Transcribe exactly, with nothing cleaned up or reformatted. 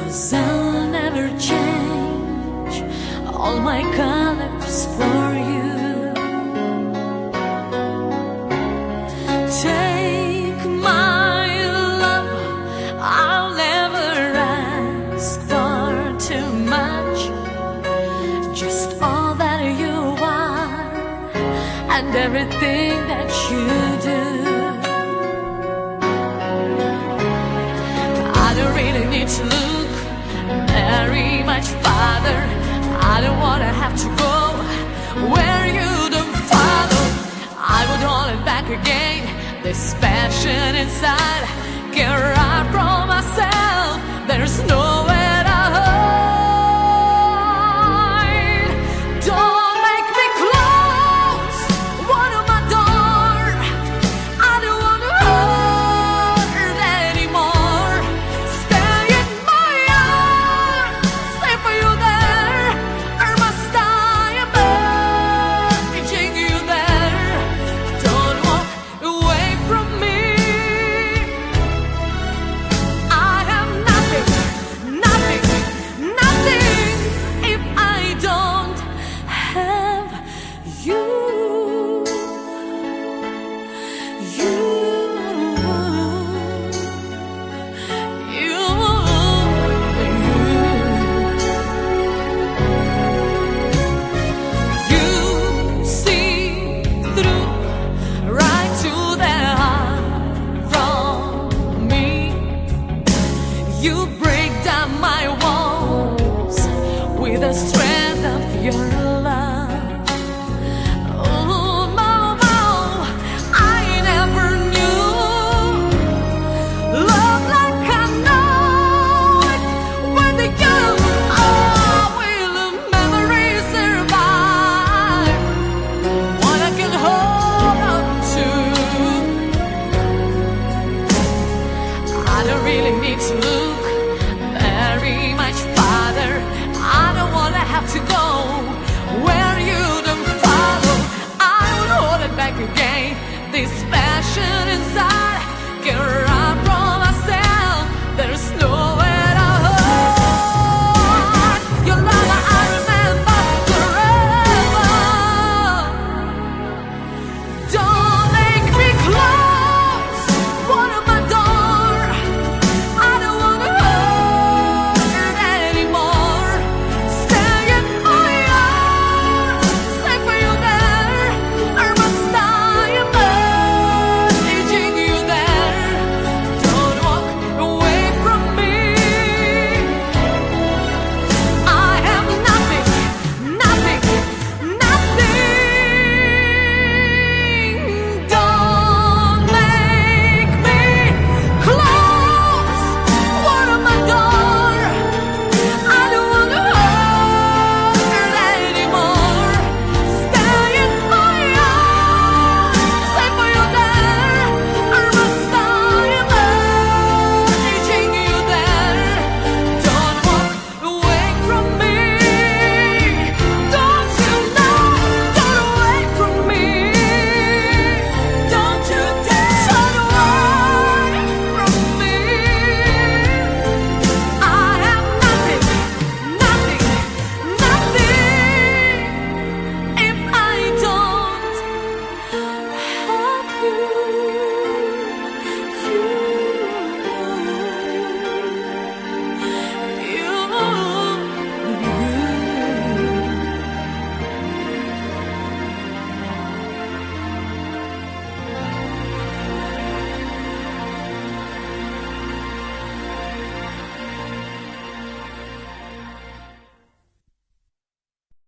'cause I'll never change all my colors for you. Take my love, I'll never ask for too much, just all that you are and everything that you do. I don't really need to look very much farther. I don't wanna have to go where you don't follow. I would hold it back again, this passion inside. Get right from myself, there's nowhere to hide. Don't make me close one of my door. I don't wanna hurt anymore. Stay in my arms, stay for you there, or must I imagine you there? Don't walk away from me. I have nothing, nothing, nothing if I don't have you. You, you, you. You see through right to the heart from me. You break down my walls with the strength of your love. Oh, no, no, I never knew love like I know it with you. Oh, will the memory survive what I can hold on to? I don't really need to look very much farther. I don't wanna have to go